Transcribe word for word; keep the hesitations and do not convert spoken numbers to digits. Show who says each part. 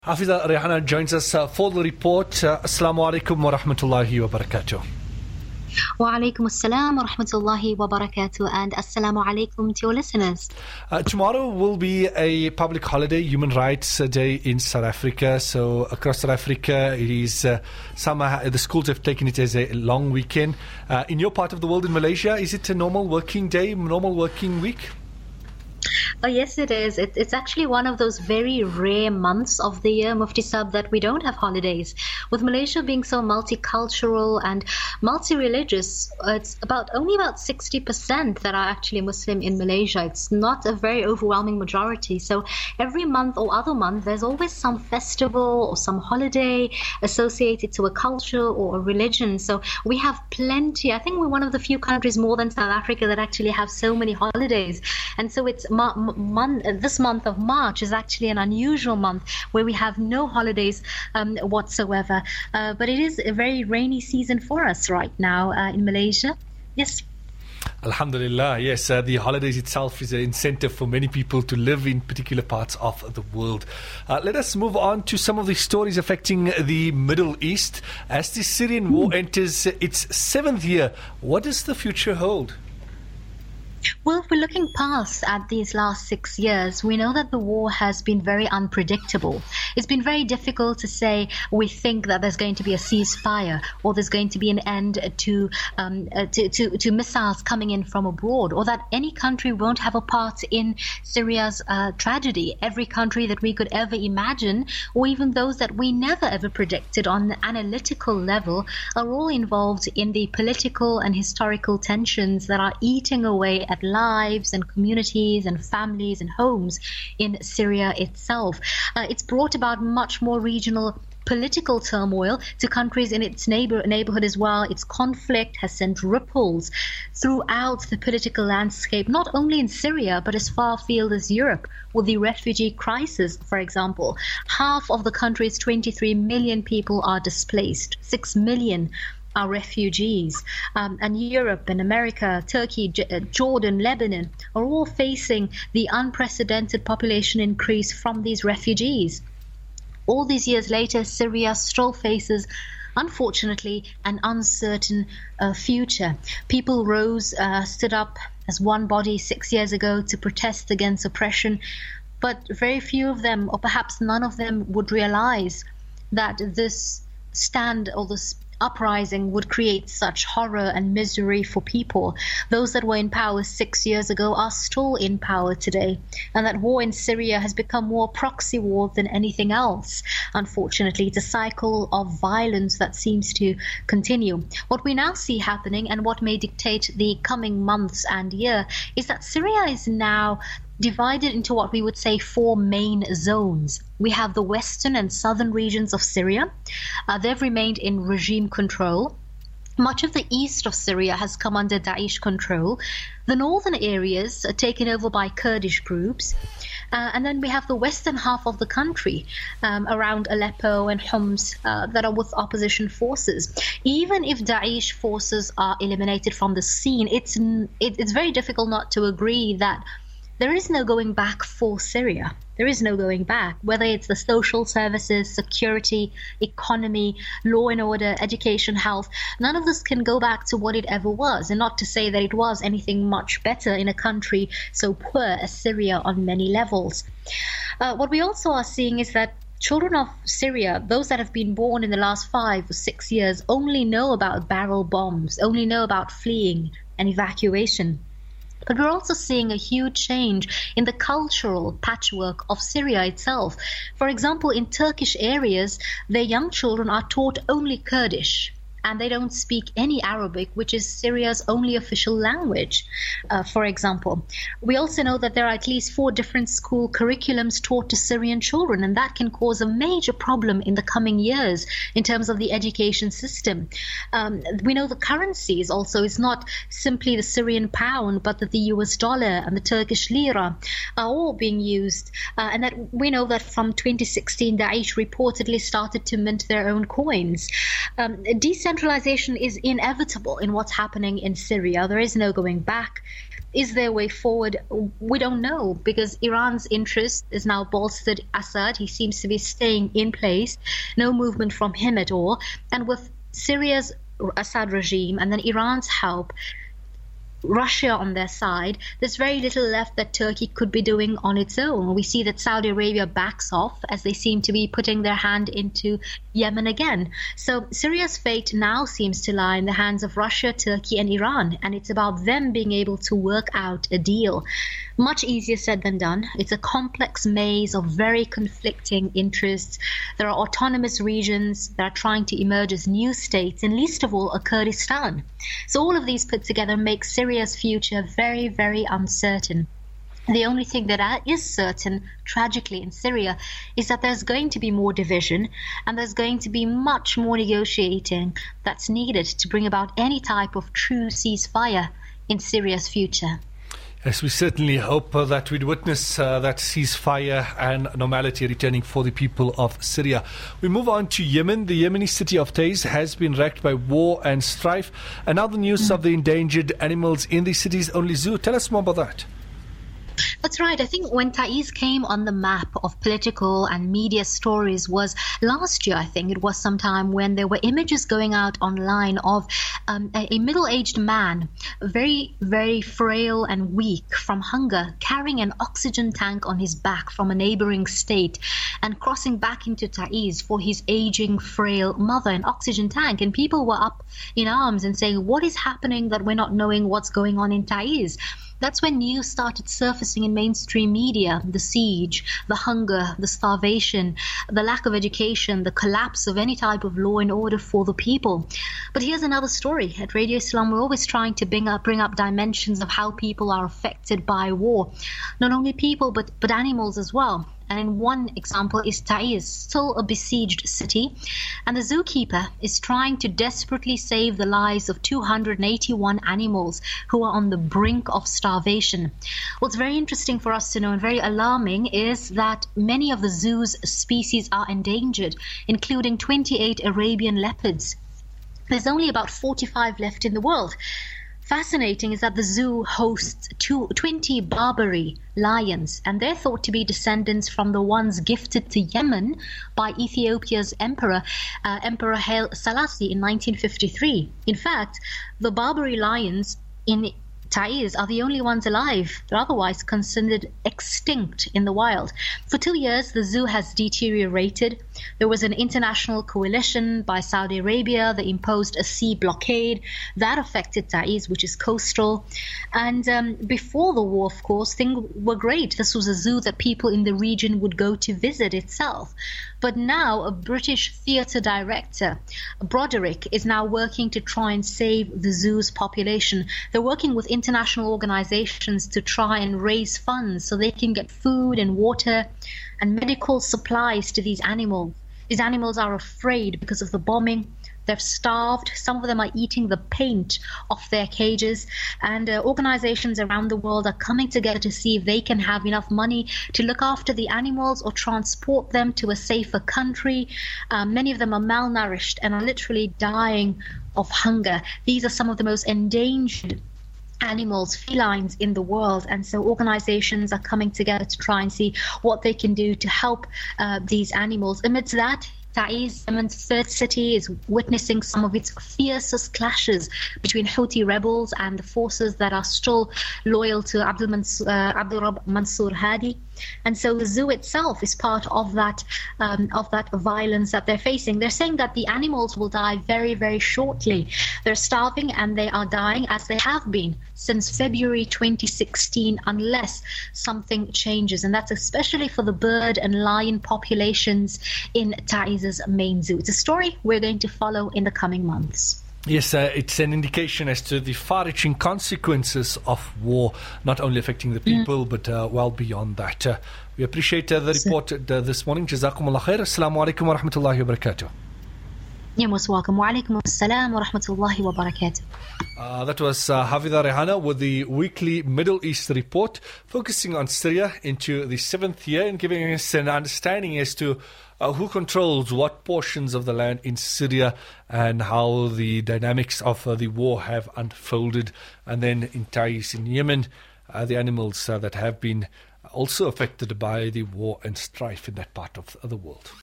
Speaker 1: Hafiza Rehana joins us uh, for the report. Uh, Assalamu alaikum wa rahmatullahi wa barakatuh.
Speaker 2: Wa alaikum assalam wa rahmatullahi wa barakatuh, and assalamu alaikum to your listeners.
Speaker 1: Uh, tomorrow will be a public holiday, Human Rights Day in South Africa. So across South Africa, it is uh, some uh, the schools have taken it as a long weekend. Uh, in your part of the world, in Malaysia, is it a normal working day, normal working week?
Speaker 2: Oh, yes, it is. It, it's actually one of those very rare months of the year, Mufti Sab, that we don't have holidays. With Malaysia being so multicultural and multi-religious, uh, it's about only about sixty percent that are actually Muslim in Malaysia. It's not a very overwhelming majority. So every month or other month, there's always some festival or some holiday associated to a culture or a religion. So we have plenty. I think we're one of the few countries more than South Africa that actually have so many holidays. And so it's ma- month, this month of March is actually an unusual month where we have no holidays um, whatsoever. Uh, but it is a very rainy season for us right now uh, in Malaysia. Yes.
Speaker 1: Alhamdulillah, yes, uh, the holidays itself is an incentive for many people to live in particular parts of the world. Uh, let us move on to some of the stories affecting the Middle East. As the Syrian war enters its seventh year, what does the future hold?
Speaker 2: Well, if we're looking past at these last six years, we know that the war has been very unpredictable. It's been very difficult to say we think that there's going to be a ceasefire or there's going to be an end to um, uh, to, to, to missiles coming in from abroad, or that any country won't have a part in Syria's uh, tragedy. Every country that we could ever imagine, or even those that we never ever predicted on an analytical level, are all involved in the political and historical tensions that are eating away at lives and communities and families and homes in Syria itself. Uh, it's brought about much more regional political turmoil to countries in its neighbor, neighborhood as well. Its conflict has sent ripples throughout the political landscape, not only in Syria, but as far afield as Europe, with the refugee crisis, for example. Half of the country's twenty-three million people are displaced, six million are refugees, um, and Europe and America, Turkey, J- Jordan, Lebanon are all facing the unprecedented population increase from these refugees. All these years later, Syria still faces, unfortunately, an uncertain uh, future. People rose, uh, stood up as one body six years ago to protest against oppression, but very few of them, or perhaps none of them, would realize that this stand or this uprising would create such horror and misery for people. Those that were in power six years ago are still in power today, and that war in Syria has become more proxy war than anything else. Unfortunately, it's a cycle of violence that seems to continue. What we now see happening, and what may dictate the coming months and year, is that Syria is now divided into what we would say four main zones. We have the western and southern regions of Syria. Uh, they've remained in regime control. Much of the east of Syria has come under Daesh control. The northern areas are taken over by Kurdish groups. Uh, and then we have the western half of the country um, around Aleppo and Homs uh, that are with opposition forces. Even if Daesh forces are eliminated from the scene, it's, it, it's very difficult not to agree that there is no going back for Syria. There is no going back, whether it's the social services, security, economy, law and order, education, health. None of this can go back to what it ever was, and not to say that it was anything much better in a country so poor as Syria on many levels. Uh, what we also are seeing is that children of Syria, those that have been born in the last five or six years, only know about barrel bombs, only know about fleeing and evacuation. But we're also seeing a huge change in the cultural patchwork of Syria itself. For example, in Turkish areas, their young children are taught only Kurdish, and they don't speak any Arabic, which is Syria's only official language, uh, for example. We also know that there are at least four different school curriculums taught to Syrian children, and that can cause a major problem in the coming years in terms of the education system. Um, we know the currencies also is not simply the Syrian pound, but that the U S dollar and the Turkish lira are all being used. Uh, and that we know that from twenty sixteen, Daesh reportedly started to mint their own coins. Um, Decentralization is inevitable in what's happening in Syria. There is no going back. is there a way forward? We don't know, because Iran's interest is now bolstered Assad. He seems to be staying in place, no movement from him at all. And with Syria's Assad regime and then Iran's help, Russia on their side, there's very little left that Turkey could be doing on its own. We see that Saudi Arabia backs off as they seem to be putting their hand into Yemen again. So Syria's fate now seems to lie in the hands of Russia, Turkey and Iran, and it's about them being able to work out a deal. Much easier said than done. It's a complex maze of very conflicting interests. There are autonomous regions that are trying to emerge as new states, and least of all, a Kurdistan. So all of these put together make Syria's future very, very uncertain. The only thing that is certain, tragically, in Syria is that there's going to be more division and there's going to be much more negotiating that's needed to bring about any type of true ceasefire in Syria's future.
Speaker 1: Yes, we certainly hope uh, that we'd witness uh, that ceasefire and normality returning for the people of Syria. We move on to Yemen. The Yemeni city of Taiz has been racked by war and strife. And now the news mm. of the endangered animals in the city's only zoo. Tell us more about that.
Speaker 2: That's right. I think when Taiz came on the map of political and media stories was last year. I think it was sometime when there were images going out online of um, a, a middle-aged man, very, very frail and weak from hunger, carrying an oxygen tank on his back from a neighboring state and crossing back into Taiz for his aging, frail mother, an oxygen tank. And people were up in arms and saying, what is happening that we're not knowing what's going on in Taiz? That's when news started surfacing in mainstream media, the siege, the hunger, the starvation, the lack of education, the collapse of any type of law and order for the people. But here's another story. At Radio Islam, we're always trying to bring up, bring up dimensions of how people are affected by war. Not only people, but, but animals as well. And in one example is Taiz, still a besieged city, and the zookeeper is trying to desperately save the lives of two hundred eighty-one animals who are on the brink of starvation. What's very interesting for us to know and very alarming is that many of the zoo's species are endangered, including twenty-eight Arabian leopards. There's only about forty-five left in the world. Fascinating is that the zoo hosts two, twenty Barbary lions, and they're thought to be descendants from the ones gifted to Yemen by Ethiopia's emperor, uh, Emperor Haile Selassie in nineteen fifty-three. In fact, the Barbary lions in Taiz are the only ones alive. They're otherwise considered extinct in the wild. For two years, the zoo has deteriorated. There was an international coalition by Saudi Arabia that imposed a sea blockade. That affected Taiz, which is coastal. And um, before the war, of course, things were great. This was a zoo that people in the region would go to visit itself. But now a British theatre director, Broderick, is now working to try and save the zoo's population. They're working with international organizations to try and raise funds so they can get food and water and medical supplies to these animals. These animals are afraid because of the bombing. They're starved. Some of them are eating the paint off their cages. And uh, organizations around the world are coming together to see if they can have enough money to look after the animals or transport them to a safer country. Um, many of them are malnourished and are literally dying of hunger. These are some of the most endangered animals, felines in the world, and so organizations are coming together to try and see what they can do to help uh, these animals. Amidst that, Taiz, Yemen's third city, is witnessing some of its fiercest clashes between Houthi rebels and the forces that are still loyal to Abdul Mansur, uh, Abdul Mansur Hadi. And so the zoo itself is part of that um, of that violence that they're facing. They're saying that the animals will die very, very shortly. They're starving and they are dying, as they have been since February twenty sixteen, unless something changes. And that's especially for the bird and lion populations in Taiz's main zoo. It's a story we're going to follow in the coming months.
Speaker 1: Yes, uh, it's an indication as to the far-reaching consequences of war, not only affecting the people, mm. but uh, well beyond that. Uh, we appreciate uh, the report uh, this morning. Jazakumullah khair. Assalamu alaikum wa rahmatullahi wa barakatuh.
Speaker 2: You're most welcome. Wa alaikum assalam wa rahmatullahi wa barakatuh.
Speaker 1: Uh, that was uh, Hafida Rehana with the weekly Middle East report, focusing on Syria into the seventh year and giving us an understanding as to Uh, who controls what portions of the land in Syria, and how the dynamics of uh, the war have unfolded. And then in Taiz in Yemen, uh, the animals uh, that have been also affected by the war and strife in that part of the world.